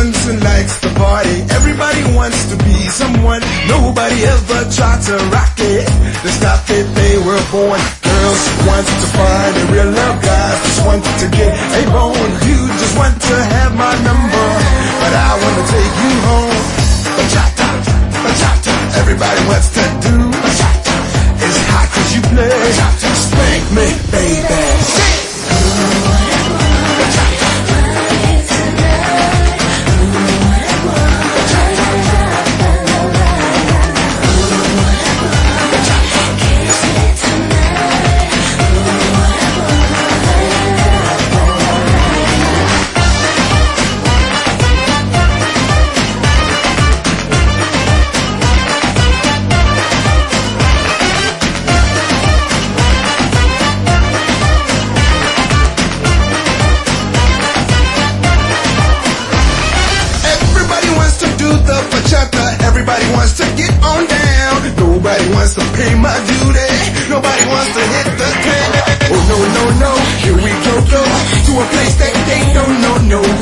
wants and likes to party. Everybody wants to be someone. Nobody ever tried to rock it. The stop it, they were born. Girls want to find a real love. Guys just want to get a bone. You just want to have my number, but I want to take you home. Bachata, bachata. Everybody wants to do bachata. It's hot 'cause you play. Spank me, baby. Everybody wants to get on down. Nobody wants to pay my duty. Nobody wants to hit the can. Oh no, no, no. Here we go, to a place that they don't know.